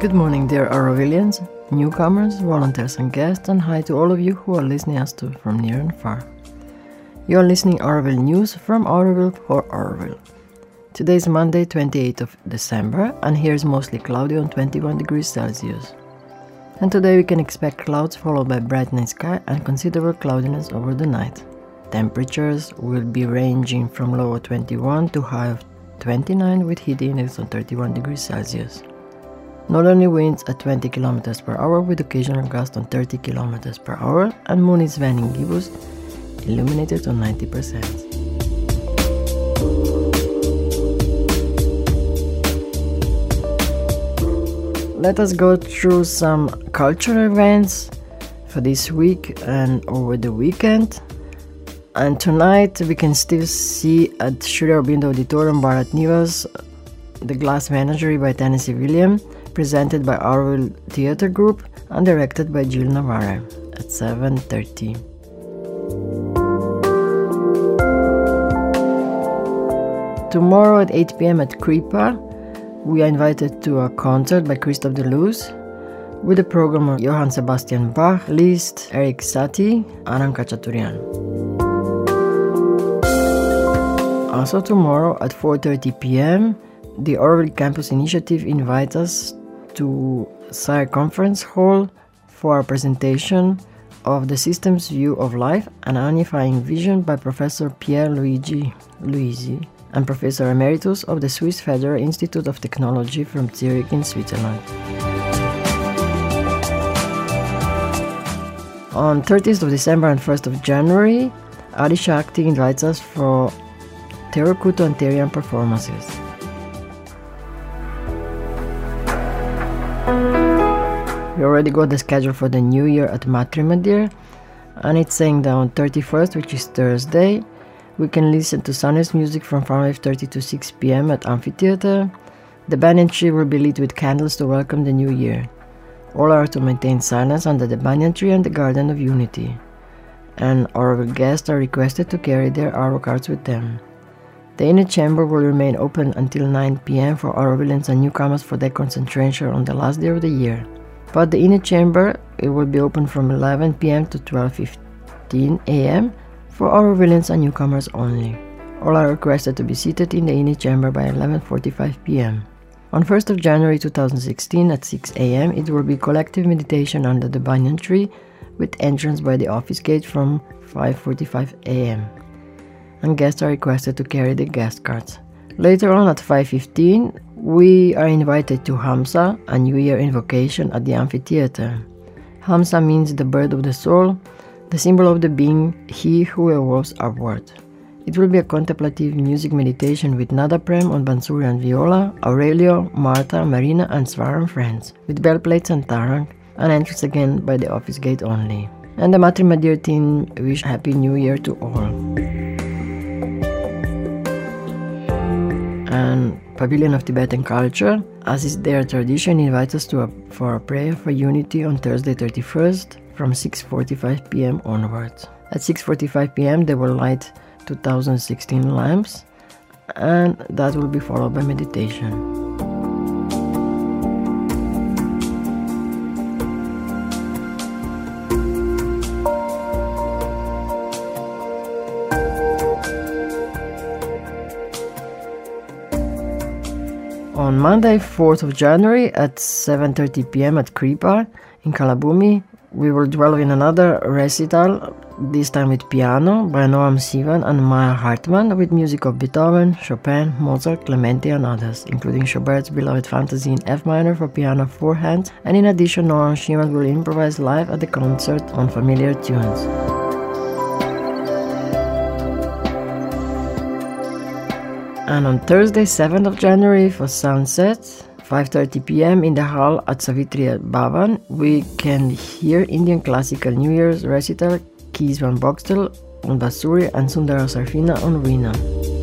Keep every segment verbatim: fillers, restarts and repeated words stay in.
Good morning, dear Aurovilians, newcomers, volunteers and guests, and hi to all of you who are listening us to from near and far. You are listening Auroville News from Auroville for Auroville. Today is Monday, twenty-eighth of December, and here is mostly cloudy on twenty-one degrees Celsius. And today we can expect clouds followed by brightening sky and considerable cloudiness over the night. Temperatures will be ranging from low of twenty-one to high of twenty-nine with heat index on thirty-one degrees Celsius. Northerly winds at twenty kilometers per hour with occasional gusts on thirty kilometers per hour, and moon is waning gibbous, illuminated on ninety percent. Let us go through some cultural events for this week and over the weekend. And tonight we can still see at Sri Aurobindo Auditorium, Bharat Nivas, The Glass Menagerie by Tennessee Williams, presented by Auroville Theatre Group and directed by Jill Navarre at seven thirty. Tomorrow at eight p.m. at Kripa, we are invited to a concert by Christophe Deleuze with the program of Johann Sebastian Bach, Liszt, Erik Satie, Anand Khachaturian. Also tomorrow at four thirty p.m., the Auroville Campus Initiative invites us to Sire Conference Hall for a presentation of the Systems View of Life, an Unifying Vision by Professor Pier Luigi Luisi and Professor Emeritus of the Swiss Federal Institute of Technology from Zurich in Switzerland. On thirtieth of December and first of January, Adi Shakti invites us for Therokuto and Therian performances. We already got the schedule for the new year at Matri Madir, and it's saying that on thirty-first, which is Thursday, we can listen to Sunrise music from five thirty to six p.m. at Amphitheatre. The banyan tree will be lit with candles to welcome the new year. All are to maintain silence under the banyan tree and the Garden of Unity. And Auroville guests are requested to carry their Auro cards with them. The inner chamber will remain open until nine p.m. for Aurovillians and newcomers for their concentration on the last day of the year. But the inner chamber, it will be open from eleven p.m. to twelve fifteen a.m. for Aurovillians and newcomers only. All are requested to be seated in the inner chamber by eleven forty-five p.m. On first of January two thousand sixteen at six a.m. it will be collective meditation under the banyan tree with entrance by the office gate from five forty-five a.m. and guests are requested to carry the guest cards. Later on at five fifteen, we are invited to Hamsa, a New Year invocation at the Amphitheatre. Hamsa means the bird of the soul, the symbol of the being, he who evolves upward. It will be a contemplative music meditation with Nada Prem on Bansuri and Viola, Aurelio, Marta, Marina and Svara and friends, with bell plates and tarang, and entrance again by the office gate only. And the Matri Madir team wish Happy New Year to all. And Pavilion of Tibetan Culture, as is their tradition, invites us to a, for a prayer for unity on Thursday thirty-first from six forty-five p.m. onwards. At six forty-five p.m. they will light two thousand sixteen lamps, and that will be followed by meditation. On Monday, fourth of January at seven thirty p.m. at Kripa in Kalabumi, we will dwell in another recital, this time with piano by Noam Sivan and Maya Hartman, with music of Beethoven, Chopin, Mozart, Clementi and others, including Schubert's beloved Fantasy in F minor for piano four hands, and in addition Noam Sivan will improvise live at the concert on familiar tunes. And on Thursday, seventh of January for sunset, five thirty p.m. in the hall at Savitri Bhavan, we can hear Indian classical New Year's recital Kees van Boxtel on Bansuri and Sundara Sarfina on Veena.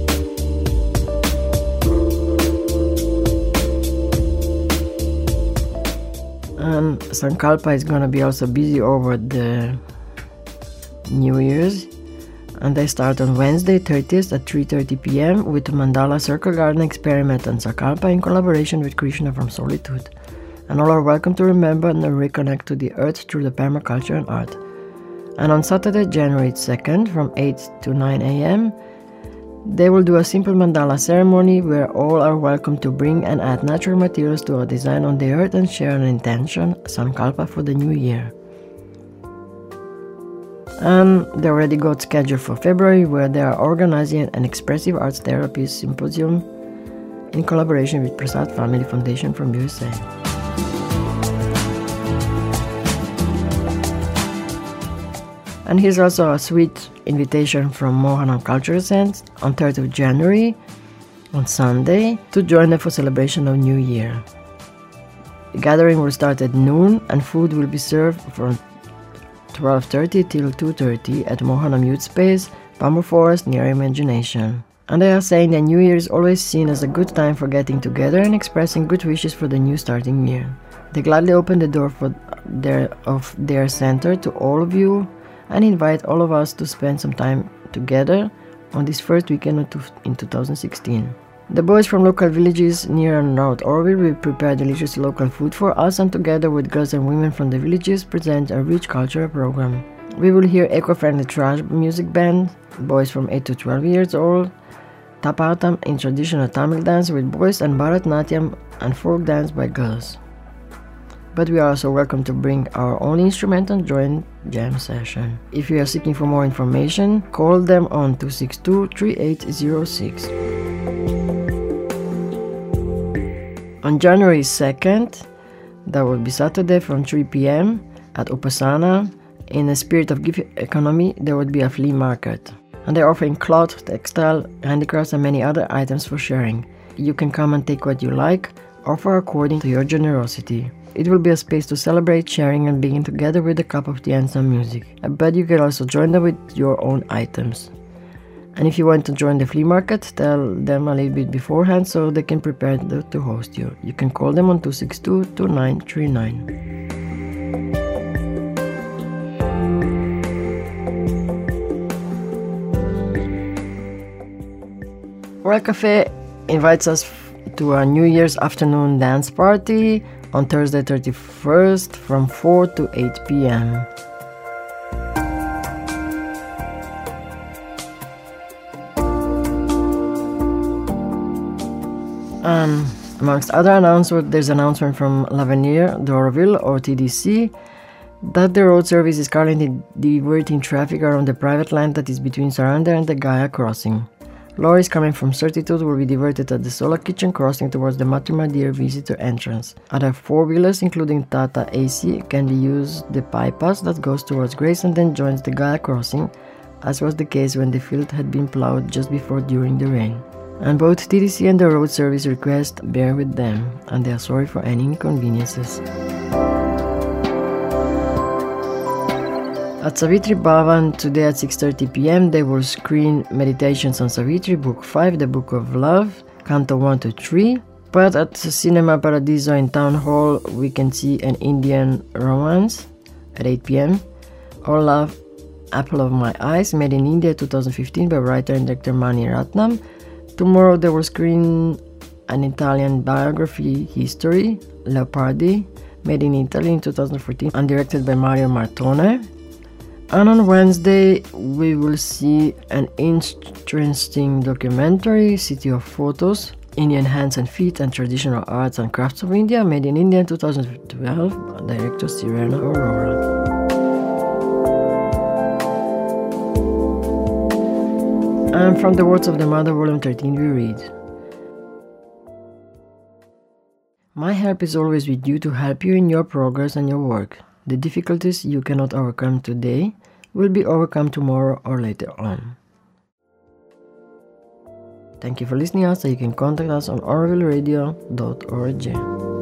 And Sankalpa is going to be also busy over the New Year's. And they start on Wednesday, thirtieth at three thirty p.m. with Mandala Circle Garden Experiment and Sankalpa in collaboration with Krishna from Solitude. and all are welcome to remember and reconnect to the earth through the permaculture and art. And on Saturday, January second, from eight to nine a m, they will do a simple mandala ceremony where all are welcome to bring and add natural materials to a design on the earth and share an intention, Sankalpa, for the new year. And they already got scheduled for February, where they are organizing an expressive arts therapy symposium in collaboration with Prasad Family Foundation from U S A. And here's also a sweet invitation from Mohanam Cultural Sense on third of January, on Sunday, to join them for celebration of New Year. The gathering will start at noon and food will be served from twelve thirty till two thirty at Mohanam Youth Space, Bamboo Forest near Imagination. And they are saying that New Year is always seen as a good time for getting together and expressing good wishes for the new starting year. They gladly open the door for their, of their center to all of you and invite all of us to spend some time together on this first weekend in two thousand sixteen. The boys from local villages near and around Oroville will prepare delicious local food for us, and together with girls and women from the villages present a rich cultural program. We will hear eco-friendly trash music band, boys from eight to twelve years old, Tapatam in traditional Tamil dance with boys, and Bharatnatyam and folk dance by girls. But we are also welcome to bring our own instrument and join jam session. If you are seeking for more information, call them on two six two, three eight zero six. On January second, that will be Saturday from three p m at Upasana, in the spirit of gift economy, there would be a flea market. And they're offering cloth, textile, handicrafts and many other items for sharing. You can come and take what you like, offer according to your generosity. It will be a space to celebrate, sharing and being together with a cup of tea and some music. But you can also join them with your own items. And if you want to join the flea market, tell them a little bit beforehand so they can prepare to host you. You can call them on two six two, two nine three nine. Royal Cafe invites us to a New Year's afternoon dance party on Thursday thirty-first from four to eight p m Um, amongst other announcements, there's an announcement from L'Avenir d'Oroville, or T D C, that the road service is currently diverting traffic around the private land that is between Sarander and the Gaia crossing. Lorries coming from Certitude will be diverted at the Solar Kitchen crossing towards the Matrimadir visitor entrance. Other four-wheelers, including Tata A C, can use the bypass that goes towards Grace and then joins the Gaia crossing, as was the case when the field had been plowed just before during the rain. And both T D C and the road service request bear with them, and they are sorry for any inconveniences. At Savitri Bhavan today at six thirty p m they will screen Meditations on Savitri, Book five, The Book of Love, Canto one to three. But at Cinema Paradiso in Town Hall we can see an Indian romance at eight p m All Love, Apple of My Eyes, made in India twenty fifteen by writer and director Mani Ratnam. Tomorrow they will screen an Italian biography, History, Leopardi, made in Italy in two thousand fourteen and directed by Mario Martone. And on Wednesday we will see an interesting documentary, City of Photos, Indian Hands and Feet and Traditional Arts and Crafts of India, made in India in two thousand twelve, director Sirena Aurora. And from the Words of the Mother, volume thirteen, we read: My help is always with you to help you in your progress and your work. The difficulties you cannot overcome today will be overcome tomorrow or later on. Thank you for listening us, and you can contact us on oroville radio dot org.